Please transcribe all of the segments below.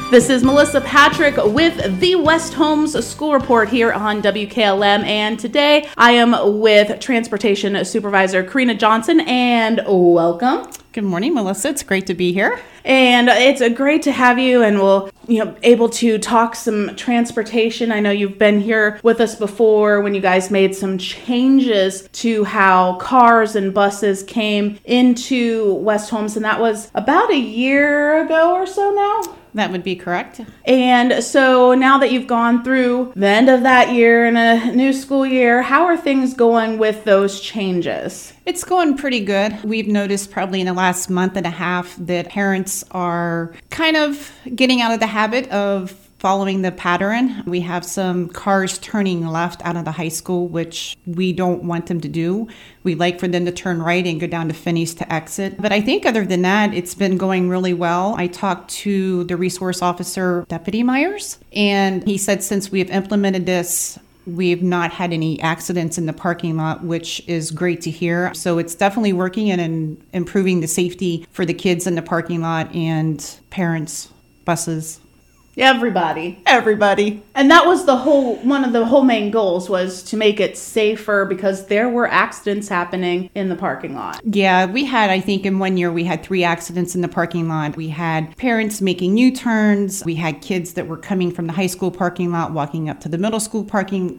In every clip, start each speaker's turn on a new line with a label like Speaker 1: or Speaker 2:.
Speaker 1: This is Melissa Patrick with the West Holmes School Report here on WKLM, and today I am with Transportation Supervisor Karina Johnson, and welcome.
Speaker 2: Good morning, Melissa. It's great to be here.
Speaker 1: And it's great to have you, and we'll able to talk some transportation. I know you've been here with us before when you guys made some changes to how cars and buses came into West Holmes, and that was about a year ago or so now.
Speaker 2: That would be correct.
Speaker 1: And so now that you've gone through the end of that year and a new school year, how are things going with those changes?
Speaker 2: It's going pretty good. We've noticed probably in the last month and a half that parents are kind of getting out of the habit of following the pattern. We have some cars turning left out of the high school, which we don't want them to do. We like for them to turn right and go down to Finney's to exit. But I think other than that, it's been going really well. I talked to the resource officer, Deputy Myers, and he said since we have implemented this, we've not had any accidents in the parking lot, which is great to hear. So it's definitely working and improving the safety for the kids in the parking lot and parents, buses.
Speaker 1: Everybody.
Speaker 2: And
Speaker 1: that was one of the whole main goals, was to make it safer because there were accidents happening in the parking lot.
Speaker 2: Yeah, I think in 1 year we had 3 accidents in the parking lot. We had parents making U-turns. We had kids that were coming from the high school parking lot, walking up to the middle school.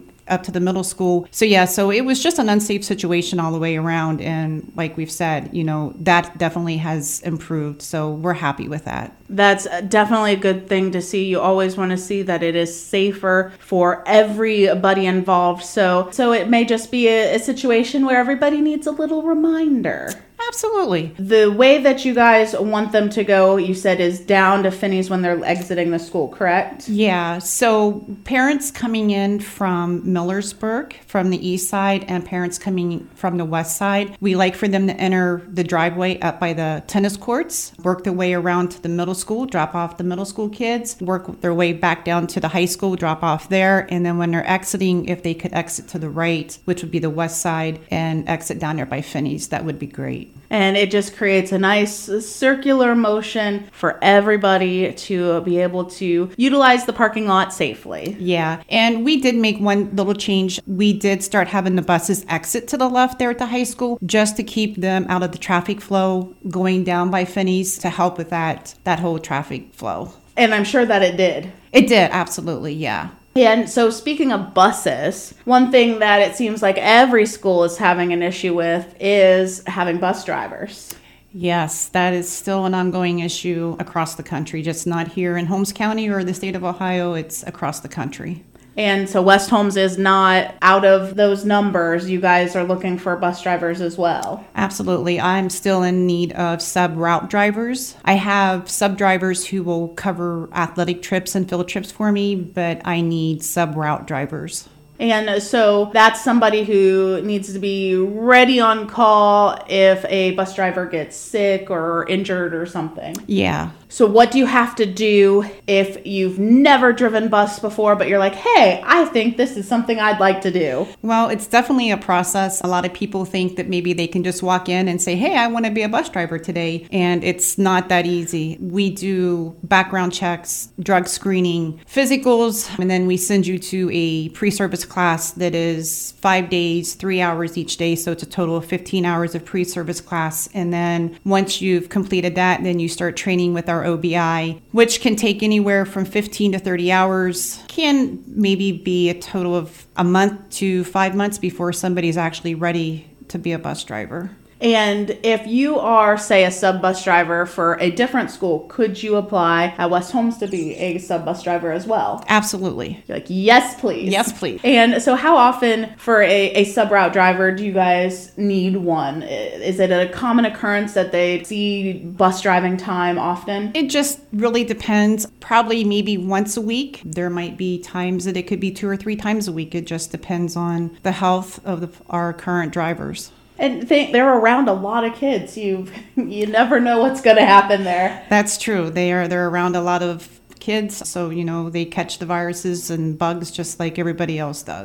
Speaker 2: So it was just an unsafe situation all the way around. And like we've said, that definitely has improved. So we're happy with that.
Speaker 1: That's definitely a good thing to see. You always want to see that it is safer for everybody involved. So it may just be a situation where everybody needs a little reminder.
Speaker 2: Absolutely.
Speaker 1: The way that you guys want them to go, you said, is down to Finney's when they're exiting the school, correct?
Speaker 2: Yeah. So parents coming in from Millersburg, from the east side, and parents coming from the west side, we like for them to enter the driveway up by the tennis courts, work their way around to the middle school, drop off the middle school kids, work their way back down to the high school, drop off there, and then when they're exiting, if they could exit to the right, which would be the west side, and exit down there by Finney's, that would be great.
Speaker 1: And it just creates a nice circular motion for everybody to be able to utilize the parking lot safely.
Speaker 2: Yeah. And we did make one little change. We did start having the buses exit to the left there at the high school just to keep them out of the traffic flow going down by Finney's to help with that whole traffic flow.
Speaker 1: And I'm sure that it did.
Speaker 2: It did. Absolutely. Yeah.
Speaker 1: And so speaking of buses, one thing that it seems like every school is having an issue with is having bus drivers.
Speaker 2: Yes, that is still an ongoing issue across the country, just not here in Holmes County or the state of Ohio. It's across the country.
Speaker 1: And so West Holmes is not out of those numbers. You guys are looking for bus drivers as well.
Speaker 2: Absolutely. I'm still in need of sub-route drivers. I have sub-drivers who will cover athletic trips and field trips for me, but I need sub-route drivers.
Speaker 1: And so that's somebody who needs to be ready on call if a bus driver gets sick or injured or something.
Speaker 2: Yeah.
Speaker 1: So what do you have to do if you've never driven bus before, but you're like, hey, I think this is something I'd like to do?
Speaker 2: Well, it's definitely a process. A lot of people think that maybe they can just walk in and say, hey, I want to be a bus driver today. And it's not that easy. We do background checks, drug screening, physicals, and then we send you to a pre-service class that is 5 days, 3 hours each day. So it's a total of 15 hours of pre-service class. And then once you've completed that, then you start training with our OBI, which can take anywhere from 15 to 30 hours, can maybe be a total of a month to 5 months before somebody's actually ready to be a bus driver.
Speaker 1: And if you are, say, a sub-bus driver for a different school, could you apply at West Holmes to be a sub-bus driver as well?
Speaker 2: Absolutely.
Speaker 1: You're like, yes, please.
Speaker 2: Yes, please.
Speaker 1: And so how often for a sub-route driver do you guys need one? Is it a common occurrence that they see bus driving time often?
Speaker 2: It just really depends. Probably maybe once a week. There might be times that it could be 2 or 3 times a week. It just depends on the health of our current drivers.
Speaker 1: And they're around a lot of kids. You never know what's going to happen there.
Speaker 2: That's true. They're around a lot of kids, so they catch the viruses and bugs just like everybody else does.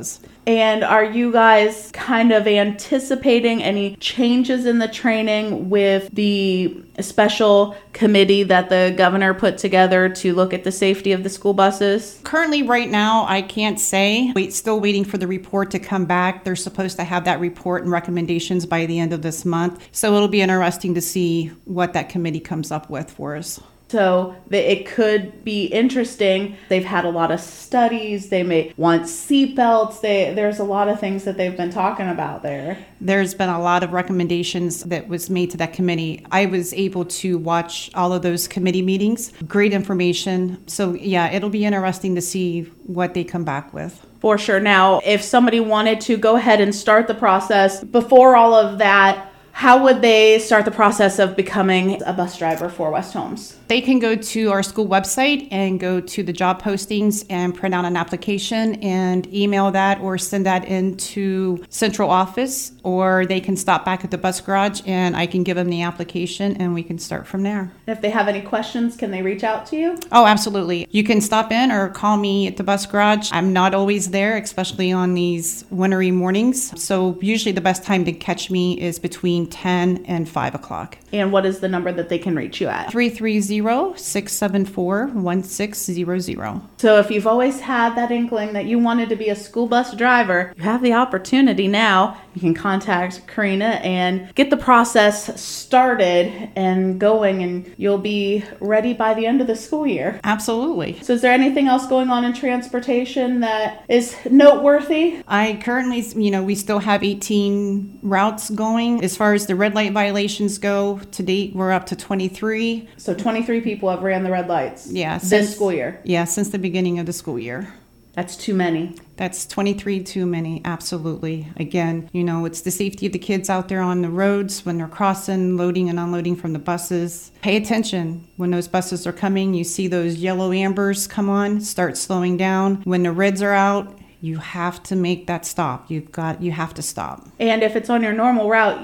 Speaker 1: And are you guys kind of anticipating any changes in the training with the special committee that the governor put together to look at the safety of the school buses?
Speaker 2: Currently, right now, I can't say. Still waiting for the report to come back. They're supposed to have that report and recommendations by the end of this month. So it'll be interesting to see what that committee comes up with for us.
Speaker 1: So it could be interesting. They've had a lot of studies. They may want seatbelts. There's a lot of things that they've been talking about there.
Speaker 2: There's been a lot of recommendations that was made to that committee. I was able to watch all of those committee meetings. Great information. So yeah, it'll be interesting to see what they come back with.
Speaker 1: For sure. Now, if somebody wanted to go ahead and start the process before all of that, how would they start the process of becoming a bus driver for West Holmes?
Speaker 2: They can go to our school website and go to the job postings and print out an application and email that or send that into central office, or they can stop back at the bus garage and I can give them the application and we can start from there.
Speaker 1: If they have any questions, can they reach out to you?
Speaker 2: Oh, absolutely. You can stop in or call me at the bus garage. I'm not always there, especially on these wintry mornings. So usually the best time to catch me is between 10 and 5 o'clock.
Speaker 1: And what is the number that they can reach you at?
Speaker 2: 330-674-1600.
Speaker 1: So if you've always had that inkling that you wanted to be a school bus driver, you have the opportunity now. You can contact Karina and get the process started and going, and you'll be ready by the end of the school year.
Speaker 2: Absolutely.
Speaker 1: So is there anything else going on in transportation that is noteworthy?
Speaker 2: I currently, we still have 18 routes going. As far as the red light violations go, to date, we're up to 23.
Speaker 1: So 23 people have ran the red lights.
Speaker 2: Yeah.
Speaker 1: This school year.
Speaker 2: Yeah, since the beginning of the school year.
Speaker 1: That's too many.
Speaker 2: That's 23 too many, absolutely. Again, it's the safety of the kids out there on the roads when they're crossing, loading and unloading from the buses. Pay attention. When those buses are coming, you see those yellow ambers come on, start slowing down. When the reds are out, you have to make that stop. You have to stop.
Speaker 1: And if it's on your normal route,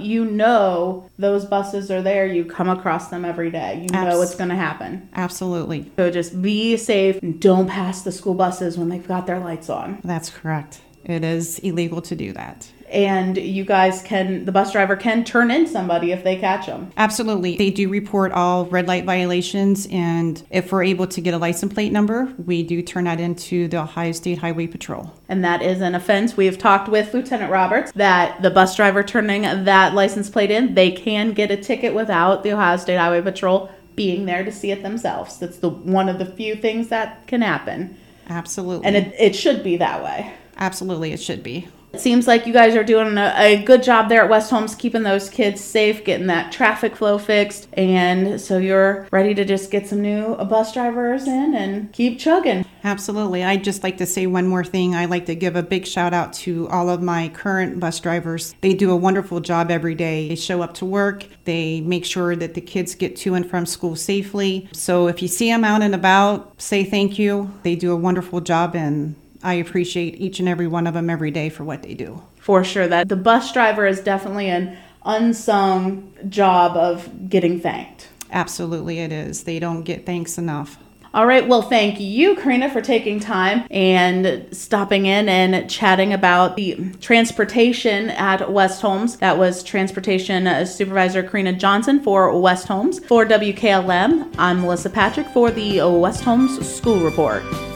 Speaker 1: those buses are there. You come across them every day. You know what's going to happen.
Speaker 2: Absolutely.
Speaker 1: So just be safe and don't pass the school buses when they've got their lights on.
Speaker 2: That's correct. It is illegal to do that.
Speaker 1: And you guys the bus driver can turn in somebody if they catch them.
Speaker 2: Absolutely. They do report all red light violations, and if we're able to get a license plate number, we do turn that into the Ohio State Highway Patrol.
Speaker 1: And that is an offense. We have talked with Lieutenant Roberts that the bus driver turning that license plate in, they can get a ticket without the Ohio State Highway Patrol being there to see it themselves. That's one of the few things that can happen.
Speaker 2: Absolutely.
Speaker 1: And it should be that way.
Speaker 2: Absolutely, it should be.
Speaker 1: It seems like you guys are doing a good job there at West Holmes, keeping those kids safe, getting that traffic flow fixed. And so you're ready to just get some new bus drivers in and keep chugging.
Speaker 2: Absolutely. I'd just like to say one more thing. I'd like to give a big shout out to all of my current bus drivers. They do a wonderful job every day. They show up to work. They make sure that the kids get to and from school safely. So if you see them out and about, say thank you. They do a wonderful job, and I appreciate each and every one of them every day for what they do.
Speaker 1: For sure. That the bus driver is definitely an unsung job of getting thanked.
Speaker 2: Absolutely it is. They don't get thanks enough.
Speaker 1: All right. Well, thank you, Karina, for taking time and stopping in and chatting about the transportation at West Holmes. That was Transportation Supervisor Karina Johnson for West Holmes. For WKLM, I'm Melissa Patrick for the West Holmes School Report.